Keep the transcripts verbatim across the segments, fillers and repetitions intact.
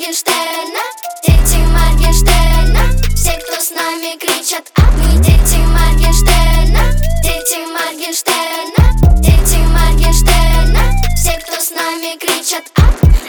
Моргенштерна, дети Моргенштерна. Все, кто с нами, кричат: а мы дети Моргенштерна, дети Моргенштерна, дети Моргенштерна. Все, кто с нами, кричат: а.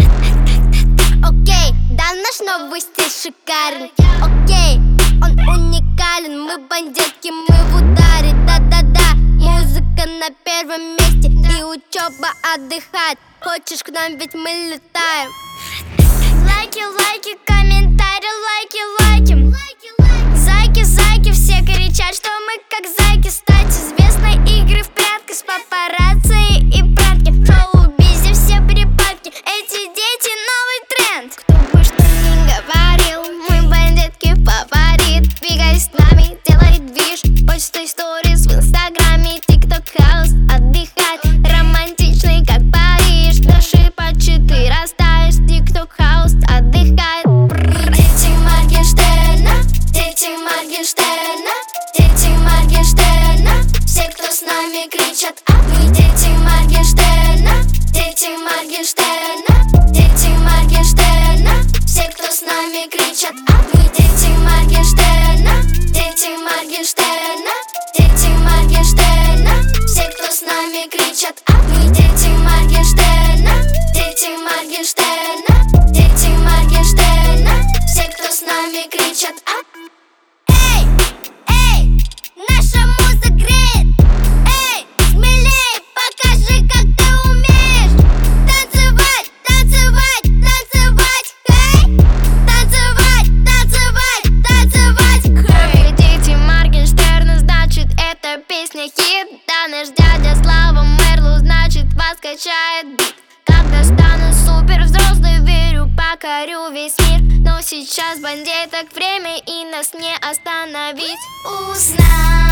Окей, да, наш новый стиль шикарен. Окей, он уникален. Мы бандитки, мы в ударе. Да-да-да, музыка на первом месте и учеба отдыхать. Хочешь к нам, ведь мы летаем. Лайки, лайки, комментарии, лайки, лайки. Зайки, зайки, все кричат, что мы как зайки. Стать известной, игры в прятки с папарацци и пранки. В шоу-бизе все припадки, эти дети новый тренд. Кто бы что ни говорил, мы бандитки фаворит. Двигай с нами, делай движ, почта сторис в инстаграме, тикток хаус, отдыхать. Романтичный, как Париж, наши почты растаешь, тикток хаус, отдыхать. Мы дети Моргенштерна, дети Моргенштерна, дети Моргенштерна. Все, кто с нами, кричат: а мы дети Моргенштерна, дети Моргенштерна, дети Моргенштерна. Все, кто с нами, кричат: а мы дети Моргенштерна, дети Моргенштерна, дети Моргенштерна. Все, кто с нами, кричат: а мы дети Моргенштерна, дети Моргенштерна, дети Моргенштерна. Все, кто с нами, кричат: а. Эй, эй, наша музыка греет. Эй, смелей, покажи, как ты умеешь танцевать, танцевать, танцевать. Эй, танцевать, танцевать, танцевать. Эй, дети Моргенштерна, значит, эта песня хит. Да, наш дядя Слава Мэрлоу, значит, вас качает бит. Когда стану супер взрослой, верю, покорю весь мир. Но сейчас бандиток время, и нас не остановить. Узнают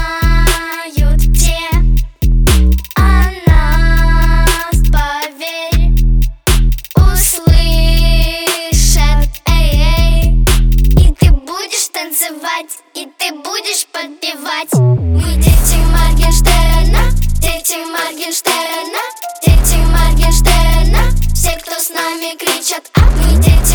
все о нас, поверь. Услышат, эй-эй. И ты будешь танцевать, и ты будешь подпевать. Мы дети Моргенштерна, дети Моргенштерна, дети Моргенштерна. Все, кто с нами, кричат: а мы дети